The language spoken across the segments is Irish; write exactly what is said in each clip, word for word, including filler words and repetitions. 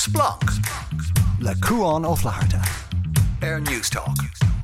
Splunk le Cúán ó Phláirte ar Newstalk.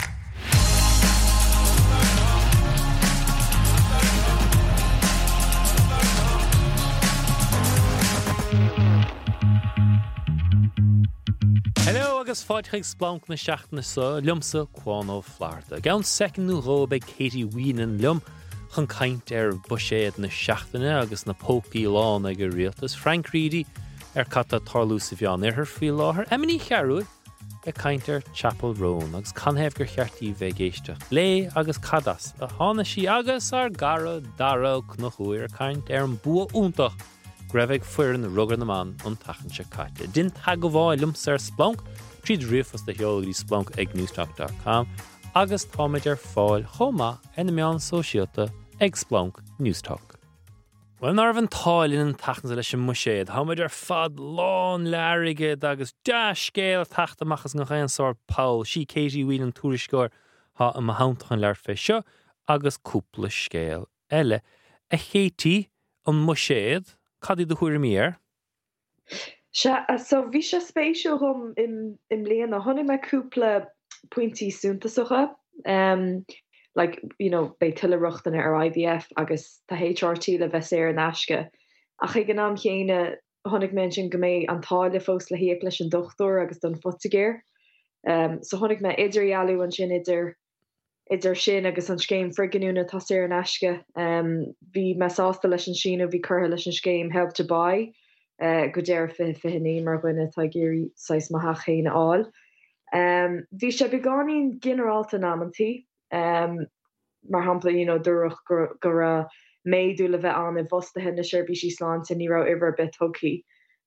Hello agus fáidchaigh Splunk na seachtaine sa liomsa Cúán ó Phláirte. Gan secondú ró be Katie Weenan liom chun caint ar buséad na seachtaine agus na pócaí lán ag a rialtas. Frank Reedy ar cata tarlú sa bheán ar fí láthair. Emily Chearúid a caint ar Chapel Roan agus canhéamh gur cheartí bheith géiste. Lé agus cadas a tháina sí agus ar gara dara cnochúir ar caint ar an bua úntach greibh fuir na rugar na man an tachan se caite. Din tag go bháil liomsa ar Splunk tríd riafas de heolagaí Splunk ag newstalk dot com agus táid ar fáil chomá ina meán sóisialta ag Splunk Newstalk. Well, nar bhan táil in an tachan leis an muséad, táid ar fad lán leirigid agus de scéal tachtamachchas na chéan sár Paul, sí Katie Whelan túriscóir ha a mahaintachan leir fé seo agus cúpla scéal eile. A chétí an muséad, cadí do chuir míar? Se, so bhí se spéisiú chum im, im léana, honnig me cúpla pointí súntasacha, um, like, you know, bei tuileachtainna ar I V F agus tá H R T le bheits ar an aisce. Ach ag an am chéine honnig men sin go méid an táile fós le héag leis an dochtúir agus don fotigéir. Um, so honnig me idir ealú an sin idir idir sin agus an scéim friginúna tá ar an aisce. Um, bhí me sásta leis an sin bhí curtha leis an scéim Help to Buy uh, go déir fi fihinní mar gine tá géirí sais maithe chéine áil. Um, bhí sé begáín generalta námantí. Um, mar hampla, you know, dúrach go ra méadú le bheith an i bhostathe na seirbhí sí sláinte ní rá ibre bit thugaí.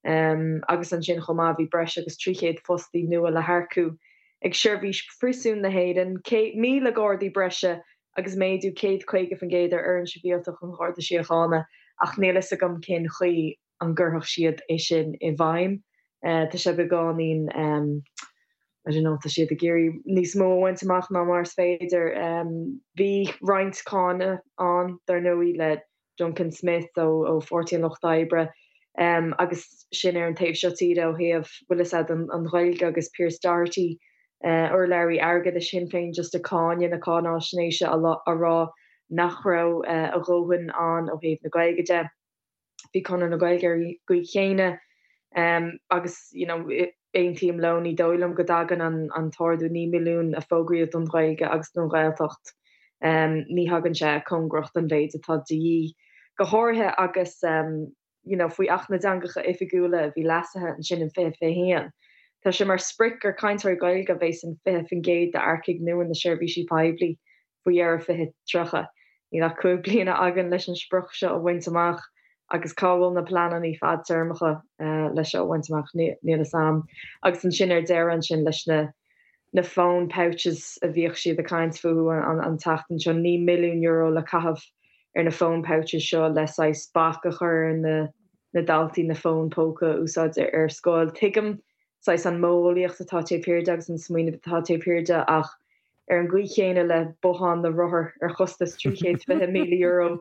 Um, agus an sin chomá bhí breis agus tríchéad fostaí nua le harcú. Ag seirbhí frisún na héidan, míle gádaí breise agus méadú céad chuige fan géidir ar an sibíalta chun háirta sí a chána ach níla sa gom cin chuí an ggurthach siad é sin i bhaim. Uh, tá sé begáín um, I don't know, tá siad a géirí níos mó bhaintach ná mar féidir. Um, bhí Ryan Cána an dar nóí le Duncan Smith ó ó fourteen Loch Daibre, um, agus sin ar an taobh seo tíad ó thaobh bhuilas an an Ghaeilge agus Pierce Doherty uh, or Larry Argad a sin féin just a cáine na cána snéise a, a rá nach rá uh, a róhan an ó thaobh na Gaeilgeide. Bhí cána na Gaeilge go chéine um, agus, you know, it, ein team loni doilem godagan an an tardú ní milliún a fógriad an Gaeilge agus don Gaeltacht. Um, ní hagan sé congracht an bhéid atá dí go háthe agus um, you know, faoi achna dangacha ifigúla bhí lasathe an sin an fé fé héan. Tá sé mar spric ar caiintear Gaeilge bhééis an fé fin géad de arcaigh nuan na seirbhí sí paibli faoi ar fithe trocha. Ní nach cúig bliana agan leis an spruch seo a bhaint amach agus cábhfuil na planan í fad termacha uh, leis ó bhaintach níl sam. Agus an sin ar deir an sin leis na, na phone pouches a bhíoh siad a caint fuú an, an tachtan seo ní milliún euro le cahabh ar na phone pouches seo leis á spach a chur in na, na daltaí na phone póca úsáid ar, ar scóil. Tuigim sais an móíocht atá té péirde agus an smuoine atá té péirde ach ar an gcuí chéine le bohan na rothair ar chustas tríchéad fiche míle euro.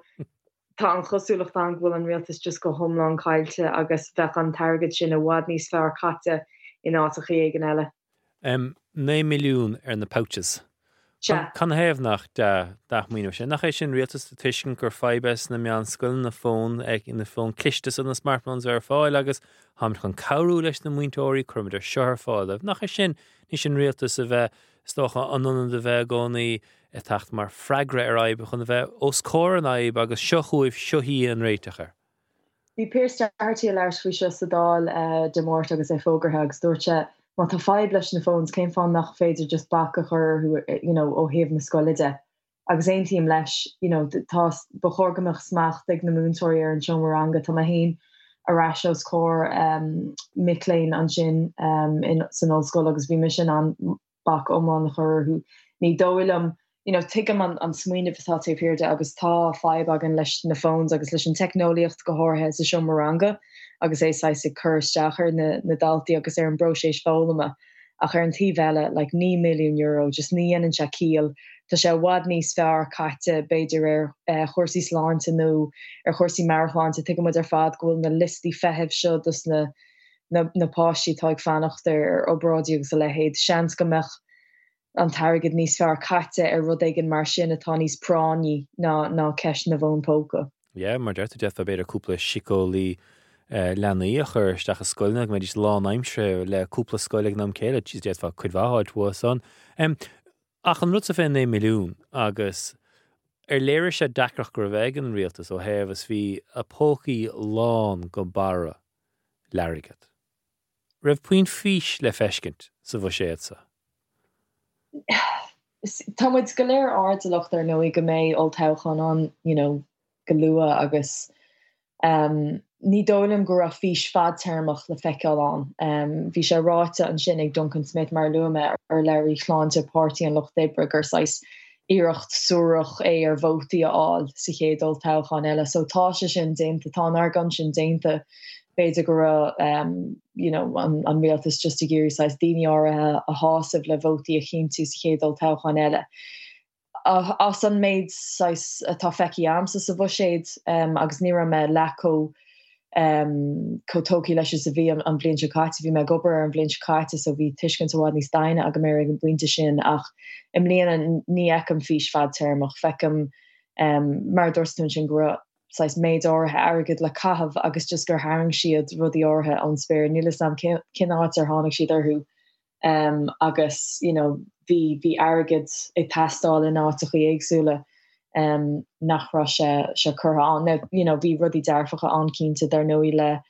Tá an chosúlacht an bhfuil an rialtas just go thomlán caiilte agus bheith an targad sin a bhhad níos fearr caite in áiteach éigen eile. Um, nine milliún ar na pouches. Can héamh nach de míú sin. Nach é sin rialtas tuiscin gur fibes na meán scoil na fón ag in na fón cliste san na smartphones ar fáil agus hamar chun cabhrú leis na muintóirí chuirmid ar seo ar fáil. Nach é sin ní sin rialtas a bheith stocha anan de bheith gcónaí a tacht mar freigra ar aib chun bheith os cór an aib agus seo chuibh seohí an réiteachar. Bhí Pierce Doherty a leir faoi seo sa dáil uh, de mórt agus é fógartha agus dúirte má tá fáid leis na phones céim fáin nach féidir just bac a chur who, you know, ó thaobh na scoilide. Agus aon tíim leis, you know, tá bechorgamach smacht ag na múntóirí ar an seomranga tá haon arás os cór um, Mick an sin um, in san ollscoil agus bhí me sin an bac omláin chur who ní dóilm, you know, tuigim an, an smuoine fatá té péirde agus tá fáib agan leis na phones agus leis an technoliacht go háthe sa seomranga agus é sais i chuirsteachar na, na daltaí agus ar an broséis fólama ach ar an tíbheile like ní milliún euro just ní anan se cíal tá sé bhhad níos fearr caite beidir ar uh, chóirsaí sláinte nó ar chóirsaí marathonta tuigim ar fad gohfuil na listí feitheamh seo dus na na napáistí táid fanachtar ar obráidíogus a lehéad seans go meach an targad níos fear caite ar rud éigen mar sin atá níos prání ná ná ceis na bhón póca. Ja, mar deirta death a beidir cúpla sicólaí leanaíoch ar stacha scoilnach me dís lá aimimsre le cúpla scoilig nám céile tí death fa chuidháid san. Ach an rud a fé é milliún agus ar léir sé dacrach gur bheith an rialtas ó heh as bhí a pócaí lán go bara leirigad. Raibh puoin fís le feiscint sa bh séad sa. Támuid go léir ardalacht ar nó i go méid oltáchan an, you know, go lua agus um, ní dólam gur a fís fad termach le feiceáil an. Um, bhí sé ráite an sin ag Duncan Smith mar luame ar leirí chláinte pártaí an Loch Debre gur sais iirecht súrach é ar bhótaí áil sa chéad oltáchan eile. So tá sé sin dénta tá ar gan sin dénta beidir gur um, you know, an, an rialtas just a géirí sais daoine áirithe a hásamh le bhótaí a chinntiú sa chéad oltáchan eile. Uh, as an méid sais atá feici amsa sa bh séad um, agus ní me leco um, cotóí leis a bhí an, an blion caite, bhí me gobar an blion caite so bhí tuiscint bhád níos daine aga mé an blianta sin ach im líana ní ecem fís fad termach fecem um, mar dúirstún sin gur sais méid áirithe agad le cahabh agus just gur haing siad rudí áirithe an spéir nílas am cin áit ar tháinig siad arthú um, agus you know, hí hí agad ag tastáil in áiteach éagsúla um, nachra se se chutha an. Now, you know, bhí rudí dearfacha ancínta dar nóí le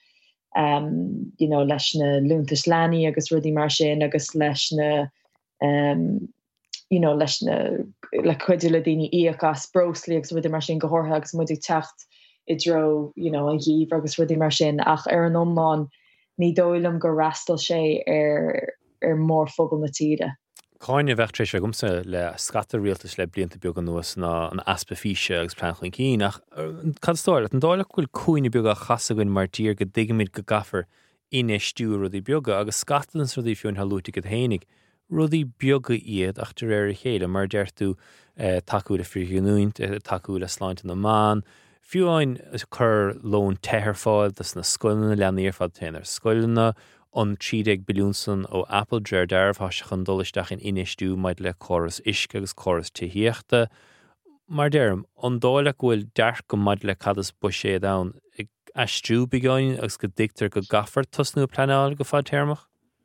um, you know, leis na lúntas leanaí agus rudí mar sin agus leis na um, you know, leis na le chuidir le daoine íochas broslí agus rudí mar sin go hórtha agus muidir techt i dro, you know, a dhíomh agus rudí mar sin ach ar an omláin ní dóilm go rastal sé ar ar mór fóbal na tíide. Cáinne bheith trééis a gomsa le scata rialtas le blianta beag an nuas na an aspa físe agus planchain cín ach cad stáir an dáile bhfuil cúine beag a chasagann mar tír go digamid go gafar ine stú rudí beaga agus scatans rudí fiún halúta go hénig rudí beaga iad ach tar éir chéile mar deirtú eh, taú le friúint eh, taú le sláinte na man fiúáin chur lón tehar fáil das na scoilna leanaíar fad téanaar scoilna an trídeag biliúnsan ó Apple dréir dearbh has chun dulaisteach in inistú maid le choras isce agus choras tíhíochta. Mar dearm, an dáile bhfuil dearc go maid le cadas buise dán ag astrú begáin agus go dictar go gafar tosnú pleáil go fád termach?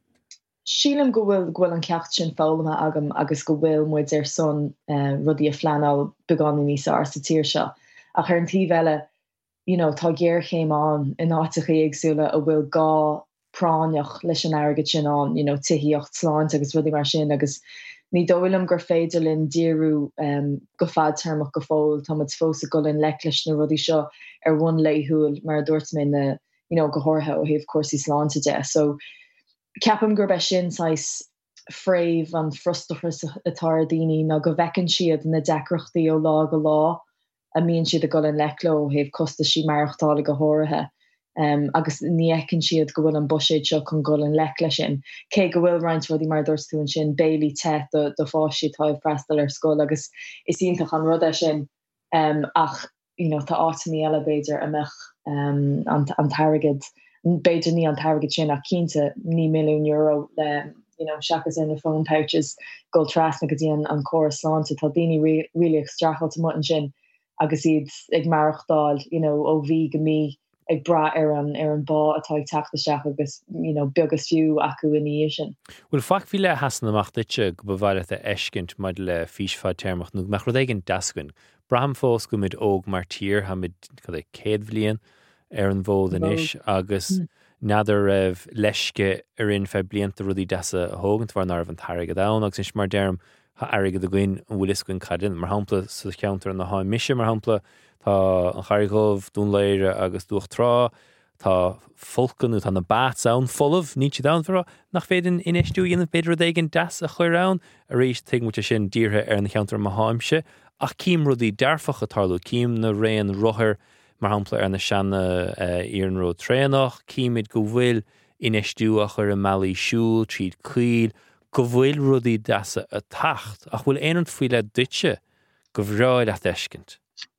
Sílam go bhfuil gohfuil an ceacht sin fálamha agam agus go bhfuil muid ar son uh, rudí a fleanáil begáin níos ar sa tíir seo. A chu an tí bheile, you know, tá géir chéim an in áiteach éagsúla a bhfuil gá práneach leis an agad sin an, you know, tihíocht sláint agus rudí mar sin agus ní dóilm gur féidir linn díú um, go fad termach go fóil tá mat fósa go linn leiclis na rudí seo ar bhain léithúil mar dúirt mé na, you know, go hórtha ó híh cuasaí sláinte de. So ceapam gur be sin sais fréimh an frustachas atá daoine ná go bhecinn siad na decrochtaí ó lá go lá a míonn siad a go linn lecló híh costa sí marachtála go hórtha. Um, agus ní ecinn siad go bhfuil an buséid seo chun go an lech lei sin. Cé go bhfuil roinnt rudí mar dúirtún sin béilí te do, do fáisí táibh freistal ar scóil agus is ionintach an rud sin um, ach you know, tá átaí eile beidir amach um, an, an targad beidir ní an targad sin ach cínta ní milliún euro le you know, seachas in the phone pouches go trasna go dtíon an choras sláinte tá daoine ri, really extrachailte mutan sin agus iad ag marachtáil you know, ó bhí go mí ag bra ar an ar an bá atá ag teachtasteach agus you know, begus fiú acu in sin. Bhfuil fach bhí le hasan amach duite go bhhaile a eiscint maid le físfad termach nó meach rud éigen dascain. Braham fós go mid óg mar tír ha mid cad é céad bblion ar an bhód in isis agus mm. nadidir raibh leisce ar in fe blianta rudí deasa a hógant bhar nar an tarigad ann agus is mar derm ha airigad a gcuin an bhfuil iscuin cadin mar hampla sa ceantar an na háim mise mar hampla tá an charigóh dún léire agus dúach trá tá folcanú tá na bát ann folamh ní siad ann nach féidir inistú dhéanamh beidir éigen das a chuir ann a rééis te mu sin díorthe ar na cheantar má háimse ach cím rudí dearfacha tarlú cím na réon rothair mar hampla ar na seanna íon ro tréanach cíimiid go bhfuil inistú a chuir an mealaí siúil tríd cuil go bhfuil rudí deasa a tacht ach bhfuil éan faoi le duite go bhráid a eiscint.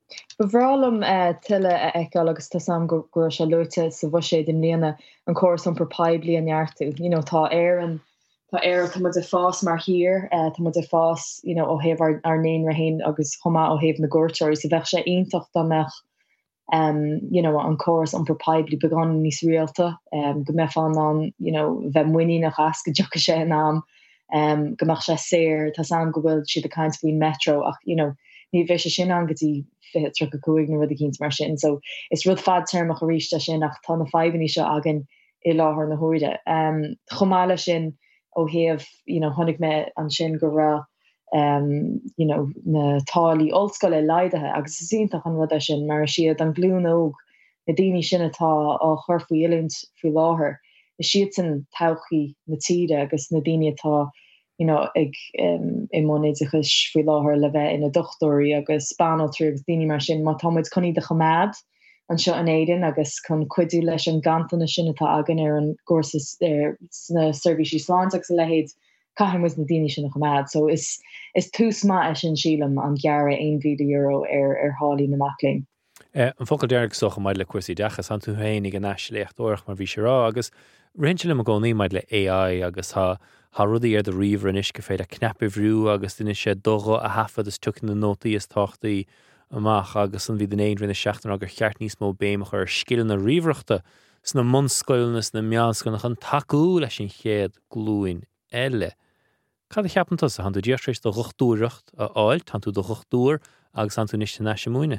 Bhrálam tuile eáil agus tá sam gur se lute sa bhu sé dim léana an choras an propáid blianartú. You know, tá air an tá air tá de fás mar hir, tá de fás, you know, ó heh ar, ar néin rahéin agus chomá ó heh na gúirteir sa bheith sé aontocht amach um, you know, an choras an propáid bli began níos rialta, um, go me fan an, you know, bheith muoine nach as go jocha sé náam, um, gomach sé séir, tá sam go bhfuil si a kaint faoin metro ach, you know, ní bheith sé sin an gotí fé tro a cuaig na rud a cíns mar sin. So is rud fad termach a ríiste sin nach tá na faibaní seo agan i láthair na hóide. Um, chomáile sin ó heh, you know, honnig me an sin go ra um, you know, na tálaí oldscoile leidathe agus is ionintach an rud sin mar siad an glún óg na daoine sin atá á chur faoi ilint faoi láthair. Is siad san tauchaí na tíide agus na daoine atá, you know, ag um, i moniid a chus faoi láthair le bheith ina dochtóirí agus spánal trí agus daoine mar sin má táid chuní de chamád an seo an éidir agus chun cuiidú leis an gantainna sin atá agan ar an gcóras ar na servicí sláánteach sa lehéad caiim was na daoine sin a chamád. So is is tús má sin sílam an gearra ein mhíle euro ar ar hálí na maclín. Uh, an focail dearg socha maid le cuasaí dechas an tú hénig an eisléocht orach mar bhí sé rá agus rinse le a gcónaí maid le A I agus ha ha rudaí ar do riomhar an isce féad a knappa bhrú agus duine sé dogha a hafad is tucin na nótaí is táchtaí amach agus an bhí den éon rinne seachtain agur cheart níos mó béimach ar scillan na riomhreachta sna munscoilnas na meánscoilnach an taú leis sin chéad glúin eile. Cad a cheapantas a han tú deartrééis do ruchtúireacht a áil tan tú do ruchtúir agus an tú níos na semuoine.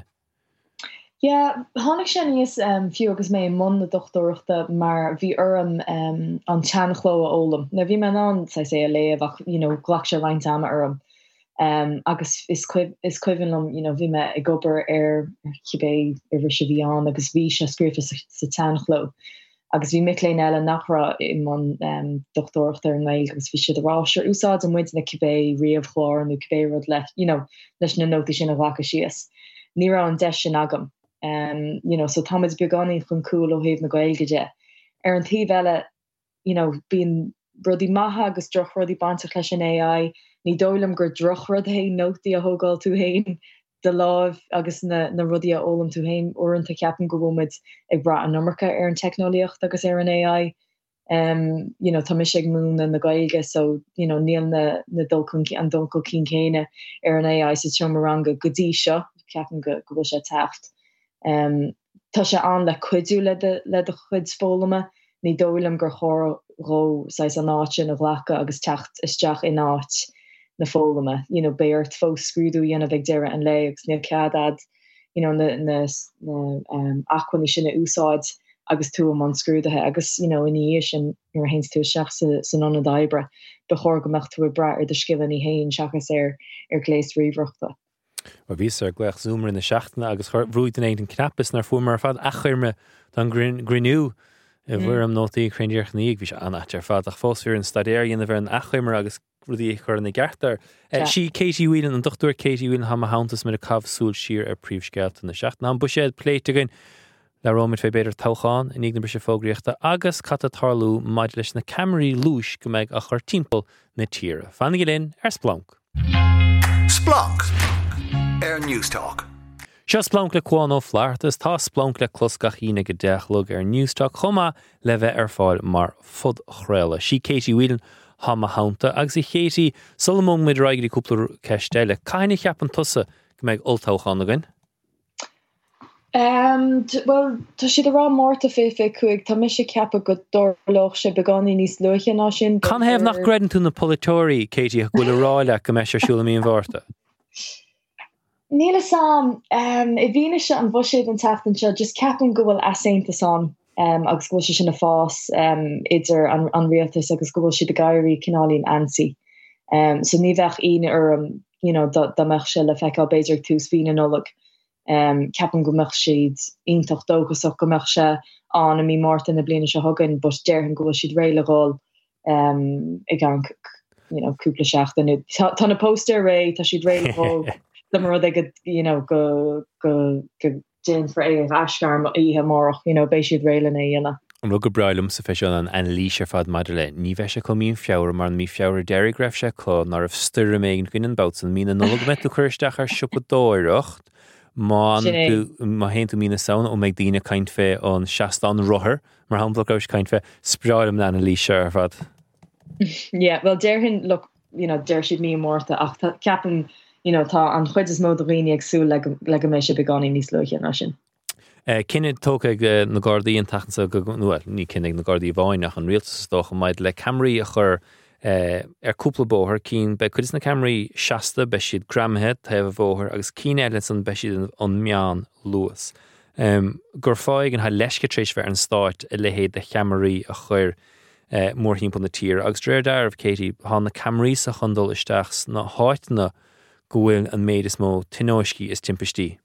Ja, hánig sé níos um, fiú agus mé mun na dochtóireachta mar bhí orm um, an teanchló a ólam. Na bhí me an sa sé a léamh ach, you know, ghlach sé bhaint am orm. Um, agus is is cuihanlum, you know, bhí me ag gobar ar chibé ar bhí sé bhí an agus bhí sé scrífa sa teanchló. Agus bhí miléin eile nachra i man um, dochtóireachta ar mail agus bhí sé de ráisiir úsáid an muid na cibé riamh chlár nó cibé rud le, you know, leis na nótaí sin a bhacha síos. Ní ra an de sin agam. Um, you know, so Thomas begani chun cool ó heh na gailgeide. Ar an tí vele, you know, bín rudi maha agus droch rudi bantach leis an A I, ní dólam gur droch rud hain nótaí a hógáil tú hain, de láh agus na, na rudi a ólam tú hain, orintanta ceapan go bhfuid ag bra an nummercha ar an technoliacht agus ar an A I. Um, you know, Thomas ag mún na gailge, so, you know, níl na, na dulcun an dulcul cín céine ar an A I sa teomaranga godí seo, ceapan go go bhfuil sé taft. Um, tá sé an le cuidú le de, le de chud spólama, ní dólam gur chór ró sais an áit a bhlacha agus techt isteach in áit na fólama. You know, béirt fós scrúdú dhéanamh ag deire an le agus níl ceadad, you know, na, na, na um, achhaní sinna úsáid agus tú am an scrúdathe agus, you know, in í sin ar hains tú seach sa, sa nonna daibre de chór gomach tú a bra ar de skillan í hain seachas ar ar gléis riomhreachta. Wa ví ar gleich zoomer in de seachtainna agus rúid in éidir knappis nar fu mar fad achirme dan grinú i bhfuir am nótaí craindearch níag bhí sé anat ar fad ach fósfir an stadéir in a bhar an achirmer agus rudí chuir na gartar. Si Katie Whelan an dochtúir Katie Whelan ha a hauntas me a cabhsúil siar ar príomhscealt in na seachtainna an buséad pléit again le rómid fé beidir tácháin in ag na brise fógraíochta agus cata tarlú maid leis na Camry lúis go méid a chur timppel na tíre. Fannig linn ar Splunk. Splunk. Air News Talk. Se Splunk le cuán ó Fleartas tá Splunk le closcach ína go deachlog ar News Talk chuma le bheith ar fáil mar fud chréile. Si Katie Whelan ha a haunta agus i Katie Solomon mid raigeí cúpla ceistile. Caine cheapan tusa go méid oltáchan again? Um, t- well, tá siad a rá mórta fé fé cuaig, tá mis sé ceapa go dorloch sé beganí níos luche ná sin. Can hef nach gredan tú na politóí, Katie, a gúil a ráile go meis siúla míon bharta? Níle sam, um, i bhíine se an bhuiséad an taftan seo, just ceapan go bhfuil asainte sam, um, agus go bhfuil sin na fás um, idir an, an rialtas agus go bhfuil si de gaiirí cinálín ansi. Um, so ní bheith ine orm, you know, da, da meach se le feicá beidir tús bhíine nólag. Um, ceapan go meach siad iontocht dógasach go meach se an a mí máirta na bliana se hagan, but deirhan go bhfuil siad réile gáil um, i gang, you know, cúpla seachtain. Tá na póster ré, tá siad réile gáil the more they could, you know, go go go gin for a ashgarm ihe morach, you know, beisiad réilena dhéana. An rugad brailm sa feisiil an an líse fad madile, ní bheith se comín fiabhar mar mí fiabhar deirí greibh se có nar a stir méid gin an bouts an mína nóg met tú chuirteach ar siúpa dóireacht, má má hen tú mína saona ó méid dína caint fé an seaán rothair mar hapla caint fé spráilm lena lí seir fad. Yeah, well der hin look, you know, der siad ní mórta ach ceapan, you know, tá an chuid is mód riine agsú le le go mé se beganí níos luche na sin. Cinenne tóca na Gardaí an tachansa go nuail ní cinnig na Gardaí bháin nach an rialtastócha maid le Camry a chur ar cúpla bóthir cín be chuid na Camry seasta be siad gramthe taobh bóthir agus cín eile san be siad an meán luas. Um, gur fáig an ha leisce trééis bheith an stáit i lehéad de Camry a chur uh, mór hímpel na tír agus dréir darmh Katie há na Camry sa chundul isteachs na háitna go bhfuil an méid is mó tinóiscí is timpistí.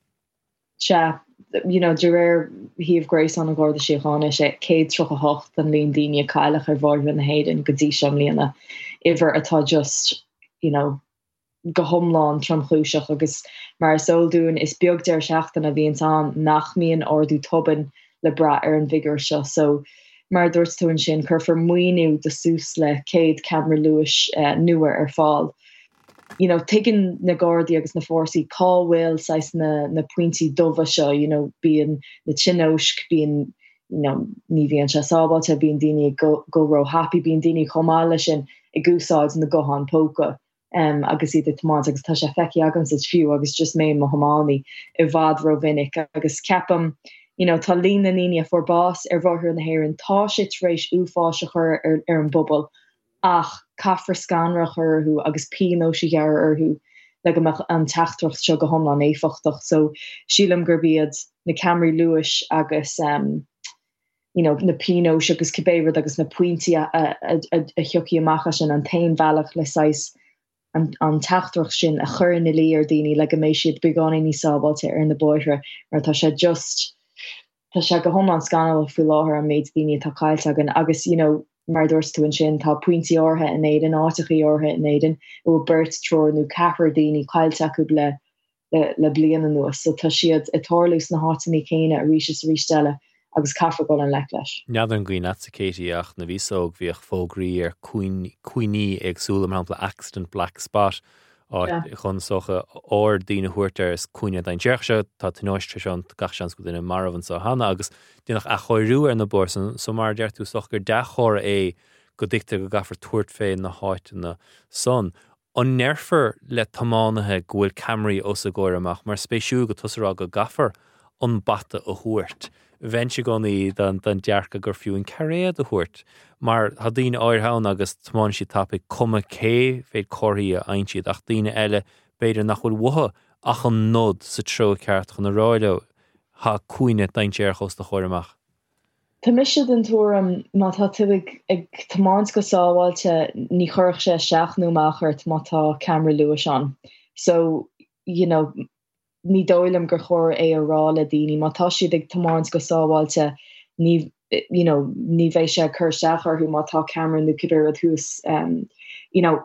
Se, you know, de réir híomh Grace an gcóir síáine sé céad troch a hocht an líon daine caiilech ar bhhain na héidir go dtí sem líana iver atá just, you know, go homláán trom chúiseach agus mar sóldún is beag deir seachtain a bhíon an nach míon ordú toban le bra ar an vigor seo, so mar dúirt tú an sin chur for muoinú de sús le céad Camera Lewis uh, nuair ar fáil. You know, taking na Gardaí agus na Fórsaí cáhfuil sais na na pointí dómha seo, you know, bíon na Chinóisc, bíon, you know, ní bhíon se sábailte, bíon daoine go go raibh happy, bíon daoine chomá lei sin i gúsáid na gohan póca. Um, agus iad tomát agus tá sé feici agam sa fiú agus just mé mo hamáni i bhd ro vinnic agus ceapam, you know, tá lína níine for bás ar bharthú na héireann tá sé rééis úfáise chur ar ar an bubble ach caffar scanrach arthú agus píó si gear arthú le go an teachtracht seo go homlan éfachtach, so sílam gur bíad na Camry Lewis agus um, you know, na píó agus cibéad agus na pointí a, a, a, a thiocií amachcha sin an tain bhealach le sais an, an teachtracht sin a chur na líar daoine le go mééis siad beganí ní sábailte ar na bóithre mar tá sé just tá sé go homlan scanal fiú láthair an méid daoine tá caiilte agan agus, you know, mar dúirt tú an sin tá pointí ortha in éidir áitichaí ortha in éidir ó burt tror nó ceapair daoine caiilte acu le le, le bliana nuas, so tá siad atálús na hátaí céine a ríis rístelle agus caafar go an le leis. Nead an gcuoin atsa Katie ach na bhísóg bhíoh fógraí ar cuioine agsúla mar hampla accident black spot á chun socha áir daoine thuirtar is cuioine dain dearch seo tá tinóiste seán gach seans go duine marhan sa hana agus duach a choirú ar na borsan so mar deart tú soch gur de chóir é go dicta go gafar tuairt féin na háit na son. An nerfar le tamánathe gohfuil Camry os a ggóir amach mar spéisiú go tusará go gafar an bata a thuairt. Bhain go í den dearcha gur fiúin caréad a thuairt, mar ha daoine áirthain agus tmáin si tappa cuma cé féad choirí a aintsiad ach daoine eile beidir nach bhfuil watha ach an nód sa tro ceart chun na ráile ha cuioine daintéar chus de chóir amach. Tá misisiad an túram má tá tuig ag tamáns go sábháilte ní church sé seach nó máchart má tá Camera Lewis an. So, you know, ní dóilem gur chóir é a rá le daoine má tá siad ag tamáns go sábháilte ní, you know, ní bheith sé chur seach arthú má tá Camera nó cidir a thuús, um, you know,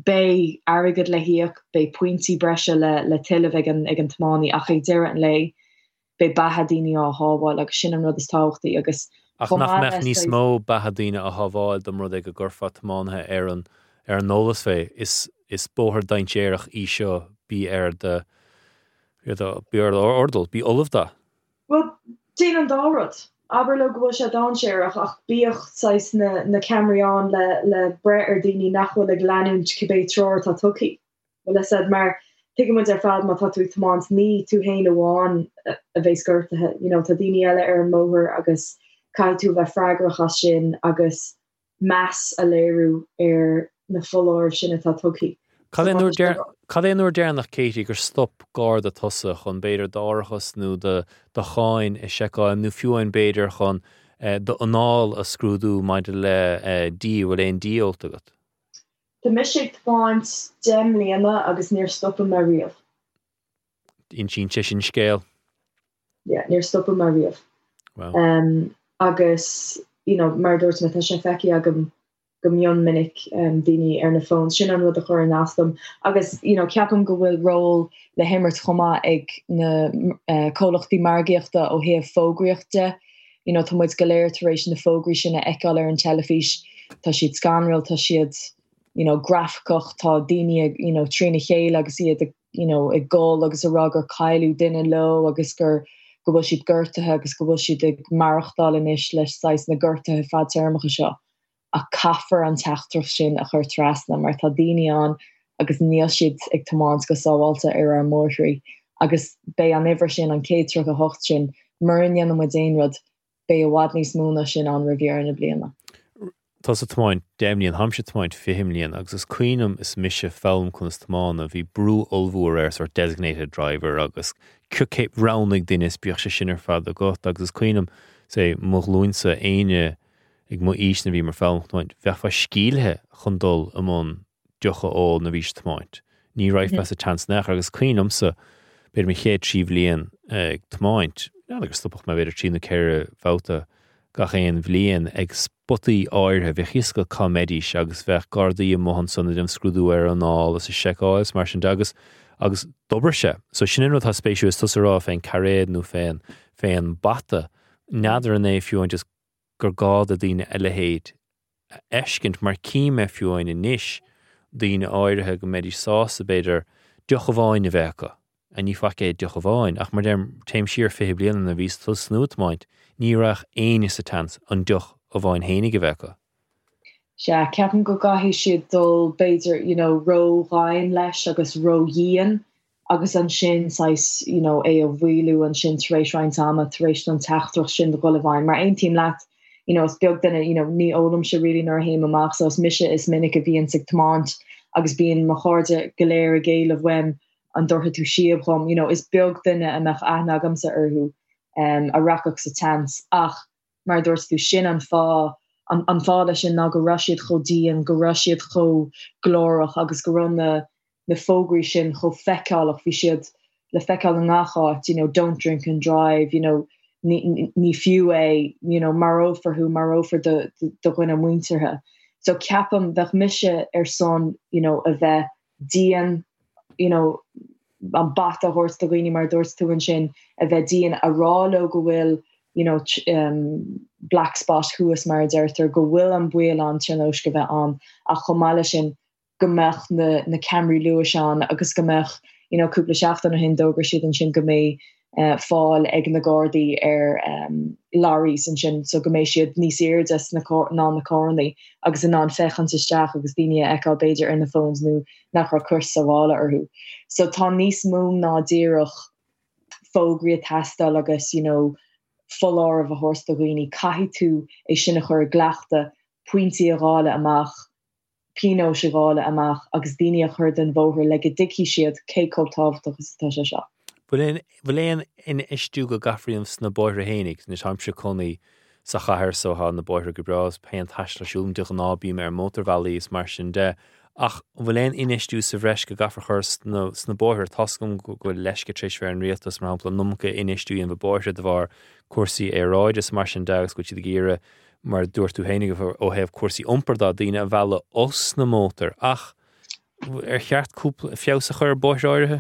bé airgad le hiíoch, bé pointí breise le le tiileh ag an ag an tamánaí ach ag deireadh an lei bé batha daoine á hábháil agus sin an rud is táchtaí agus ach nach mech níos mó batha daoine a hábháil dom rud ag go gurfa tamánathe ar an ar an nólas fé is is bóthir daintéireach í seo bí ar de bí ar ordal bí olah da. Well, dé an dárad aber le go sé dáséireach ach bíocht sais na na Camryán le le bre ar daoine nachhfuil ag leanúint cibé tror tá tuki. Well, I said mar Tuige mu ar fad má tá tú tamáns ní tú héin amháin a bheith scuirtathe, you know, tá daoine eile ar an móthir agus cai tú bheith freigrach sin agus meas a léirú ar na foláir sinna tá tuki. Cad éonúir déarnach Katie gur stop gáda tusa chun beidir dárachas nó de de cháin is seáin nó fiúin beidir chun de anáil a scrúdú maidide le dí bhfuil éon díolta agat. Tá misisiigh fáint dem léana agus níor stoppa mar riamh. In sin te sin scéal? Yeah, níor stoppa mar riamh. Wow. Um, agus, you know, mar dúirt me tá sé feici agam go mion minic um, daoine ar na fón sin an rud a chur nastam agus, you know, ceapam go bhfuil ról le himmert chomá ag na uh, cólachtaí margaíochta ó thaobh fógraíochta, you know, tá muid go léir tar éis na fógraí sinna eicáil ar an telefís, tá siad scanrail, tá siad, you know, grafcoch, tá daoine, you know, trína chéile agus iad you know ag gol agus a rag gur caiilú duine lo agus gur go bhfuil siad gortathe agus go bhfuil siad ag marachtáil inis leis sais na gortathe fad termacha seo a caafar an teachtrach sin a chur trasna mar tá daine an agus níl siad ag tománs go sábháilte ar an mórthraí agus bé an ihar sin an céadtrach a hocht sin marinne an mu déanrad bé a bhhad níos múna sin an rivier na bliana. Tás a tmáin déimlíon hamse tmáin fihimlíon agus is cuiinem is mise fém chun is tmáin a bhí brú olbhúir ar ar designated driver agus cucéip rannig duine bíoch se sinar fad a got agus is cuiinem sé mo lúnsa aine ag mo ís na bhí mar fém tmáin bheitfa scíilthe chun dul amón deocha ó na bhís tmáint. Ní raibh me a chans nach agus cuinemsa beidir mi chéad tríomh líon ag tmáint agus stopach me beidir trí na ceire bhóta gach éon bhlion ag spotaí áirthe bheith chiisca comedís agus bheith gardaí a mohan sanna dim scrúdú ar an áil as a seicáis mar sin agus agus dobre se. So sin inrad tá spéisiú is tusará féin caréad nó féin féin bata neadar an é fiúin just gur gád a dtíine eilehéad eiscint mar cíime fiúin in níis dtíine áirithe go méidí sása beidir deoch a bháin a bhecha a ní fa é deoch a bháin ach mar dem téim siar fé blian na bhís tu snúdmáint níreach aine sa tans an deoch a bháin hénig go bhecha. Se ceapan go gaithí siad dul beidir you know ro ghain leis agus ro dhíon agus an sin sais you know é a bhhuiú an sin taréis roiint ama taréis an teachtrach sin do gola bhain mar ein tíim leat you know is beag duna you know ní ólam se ri nar héim amach so is mise is minic a bhíon sig tmáint agus bíon mo cháde goléir a géil a bhaim an dortha tú siab chum you know is beag duna amach anagam sa arthú um, a racach sa tans ach mar dúirt tú sin an fá an an fáda sin ná go raisiad chodíon go raisiad cho glórach agus go run na na fógraí sin cho feicáach bhí siad le feicáil an gáchát you know don't drink and drive you know ní ní fiú é you know marófar hu marófar de de gine muinterthe so ceapam bheith mise ar son you know a bheith dían you know an bata horse do gwine mar dúirt tú an sin a bheith dían a rálo go bhfuil you know um black spot huas mar deirtar go bhfuil an buil an tróis go bheith an a chomáile sin gomech na na Camry Lewis an agus gomech you know cúpla seachtain a hin dógur siad an sin go mé uh, fáil ag na Gardaí ar um, lorries an sin so go mé siad níos éirdes na ná na cornaí agus an an fechan isteach agus daine eáil beidir ar na phones nó nach ra curs sa bhála arthú so tá níos mú ná díirech fógri a testal agus you know full of a horse do gwini cai tú é sinna chur gleachta pointí a gáile amach pino se gáile amach agus daine a chur den bhóthir le go dici siad cécoltácht agus tá se seo. Bhfuil éon in isistú go gafriíon sna bóithre hénig na táimse conaí sa chathir sóá na bóithre go bras pean taiislasiúm de an nábím ar motorvalís mar sin de ach bhfuil éon inistú sa bhreis go gafar chur sna bóithir tascom go go leis go tríéis fear an rialtas mar hapla numcha inistú an bh bóithre de bhar cuasaí éráides mar sin degus go si gíire mar dúirtú hénig ó hebh cuasaí ompardá daine a bhela os na mótar ach ar cheart cúpla fiása chur bóithre áirithe?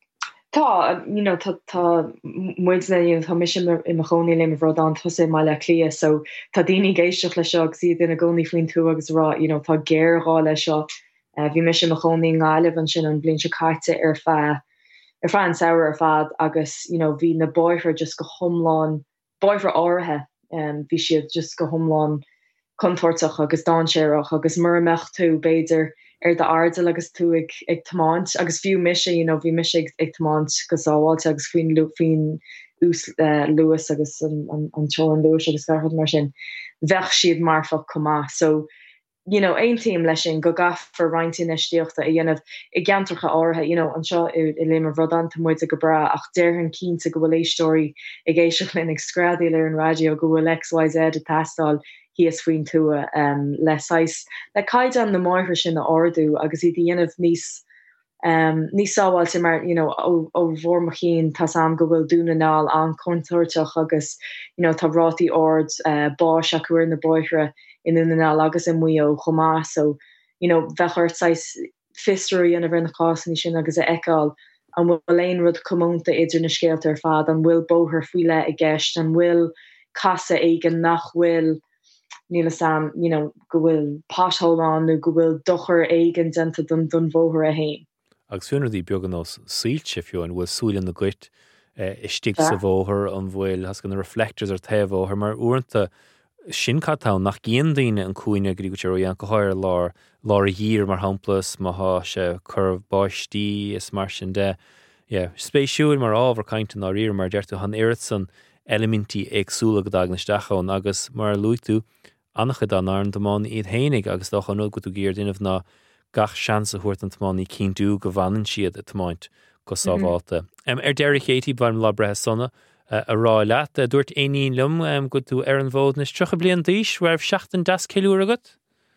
Tá you know tá tá muidna tá mis i mar choní le bhrá an tu sé mai le clia so tá daoine géisteach le seo si duna gcóí faoin tú agus rá you know tá géirá le seo bhí mis mar choní ngáileh an sin an blin se caiite ar fe ar fe an saoir ar fad agus you know bhí na bóithre just go thomláin bóithre áirithe um bhí siad just go thomláin contortach agus dáséireach agus murmeach tú beidir er de aarde agus tú ag ag tmáint agus fiú mise you know bhí mise ag, ag tmáint gus áháilte agus fin fin ús uh, Lewis agus an an an Sean Lewis agus garhad mar sin bheith siad marfach comá so you know ein team lei sin go gaf for reintin istíochtta a dhéanamh i gantracha áthe you know an seo i lémar bhdan muid a go bra ach deirhan cínta go bhfuil éistóí ag éisioach lin ag scradí le an radio go bhfuil X Y Z a tastal hi is faoin tú um, leis le caiid an na máithir sin na ardú agus i dhéanamh níos um, níos sábháilte mar you know ó ó bhórmachchéin tá sam go bhfuil dúnaál an contorteach agus you know tá rátaí ord uh, báis acuir na bóithre in dúnaál agus i muo chomá so you know bheithirt sais fisterí an a bhar na cásanní sin agus a eáil an bhfuil léon rud commúnta idir na scéalta ar fad an bhfuil bóthir fuiile i gceist an bhfuil casa éigen nach bhfuil Níla sam, you know, go bhfuil pothole an nó go bhfuil dochar éigen denta don don bhóthir a hain. agus fiúnadí beagán os síilte fiú an bhfuil súlan na gcuit istíigh sa bhóthir an bhfuil has gan reflectors ar taobhóthir mar uanta sin catá nach gcéon daoine an cúine go go an go háir lár lár a dhír mar hamplas má há se curb báistí is mar sin de. Yeah, spéisiúil mar ábhar cainte ná riir mar deirtu han éirit san elementí agsúla go dagnaisteachán agus mar luú annach an an domán iad hénig agus dá an nó go tú géir duineh ná gach seansa thuirt an tmáí cínú go bhanan siad a tmáint go sábháta. Um, ar deir chétí bhaim lá brethe sonna uh, a rá leat, uh, dúirt aoíon lum um, go tú ar an bhód na trocha blion díis raibh seachtain das ceú agat?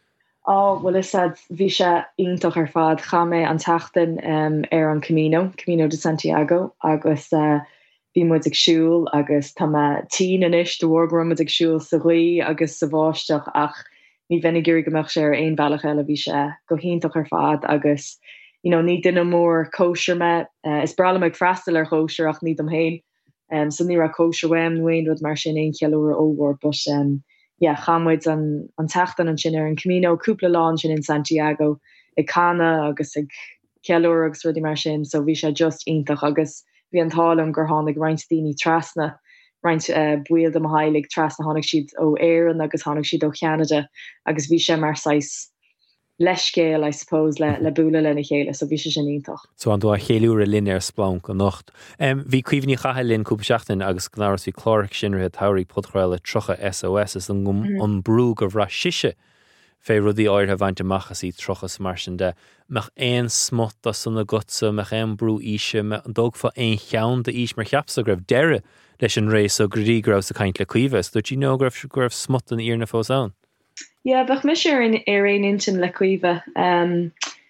Oh, well is said bhí sé ionintach ar fad chamé an tachtain um, ar an Camino, Camino de Santiago, agus uh, bhí muid ag siúil agus tá tí inis do bhórgrum ag siúil sa ghaí agus sa bháisteach ach ní bhenig gurí gomach sé ar aon bailach eile bhí sé go ionintach ar fad agus you know, ní duine mór kosher me, uh, is brala meag freistal ar kosher ach ní am héin, um, so ní ra kosher weim nuain rud mar sin aon ceúir óhór, but um, yeah, chamuid an, an tachtan an sin ar an Camino, cúpla lán sin in Santiago, ag Cana agus ag ceúir agus rudí mar sin, so bhí sé just ionintach agus bhí an tálam gur tháinig roinnt daoine trasna, roinnt uh, build am heilig trasna tháinig siad ó Éireann agus tháinig siad ó Cheanada, agus bhí sé mar sais leiscéal, I suppose, le, le búla lena chéile, so bhí sé sin ionintach. So an dó a chéúr a linn ar splánc an nocht. Um, bhí cuimhní chathe linn cúpa seachtain agus gnáras bhí chlóric sinrethe tairí podchráile trocha S O S is an gom mm-hmm. an brú go bhrá siise fé rudí áirthe bhaint amachchas í trochas mar sin de. Meach éon smot a sanna gutsa, meach éon brú ise, meach an dóg fa éon cheann de ís mar cheapsa greibh deire leis an rééis so grí greibh sa caint le cuives. Dúirt you know greibh greibh smot an íarna fós ann? Yeah, bach mis er in er ein intin le cuive. Um,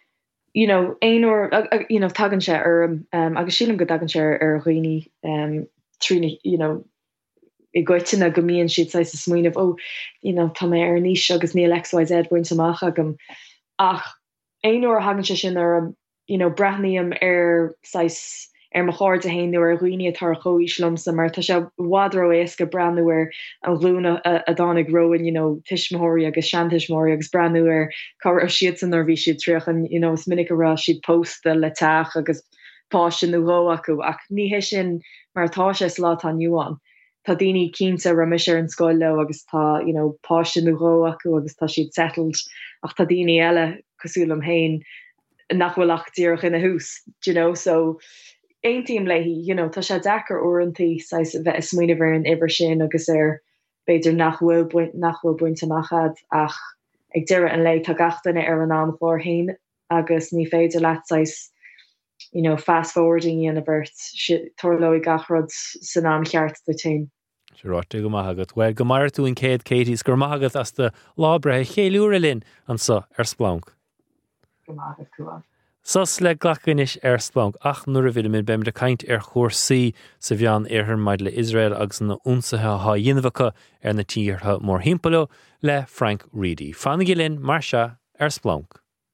you know, ein or uh, uh, you know tagan sé erm um agus sílim go dagan sé ar roiní um trini, you know, I goitina go míon siad sais a smuoin of oh, you know, tá mé ar níos agus níl X Y Z buint amach agam ach ein or hagan sé sin ar you know brathníam ar sais er ma chóir a hain nuair a roiní atar choí slumsa mar tá sé wadro éasca brandúir an glúna a, a dánig roin, you know, tiismóí agus seantismóí agus brandúir car a siad san ar bhí siad trich an, you know, is minic ará siad posta le teach agus pásin nó ró acu ach ní hé sin mar tá sé slá tá nuán. Tá daoine cínta ramis ar an scoil le agus tá, you know, pásin nó ró acu agus tá siad settled ach tá daoine eile cosúlam hain nachhfuil ach tíoch in a hús, you know, so ein team lehi, you know, tá sé dachar orintí sais bheith is smuoine bhar an ibre sin agus ar beidir nachhfuil buint nachhfuil buinte machad ach ag deire an lei tá gatainna ar an am chlór hain agus ní féidir leat sais, you know, fast forwarding in a bhirt torlói gachrod san am cheart de team. Ráte go maithagad. Well, go mar tú in céad Katie's gur maithagad as de lábrethe chéiliúra linn an sa ar splánc. Go maithagad cúan. Sos le ghlacuinis ar splánc ach nuair a bhfuil mid beim de caint ar chóirsaí sa bhean ar maid le Israel agus na únsathe há dhéanamhacha ar na tíortha mór himpealo le Frank Reedy. Fanna gilinn mar se ar splánc.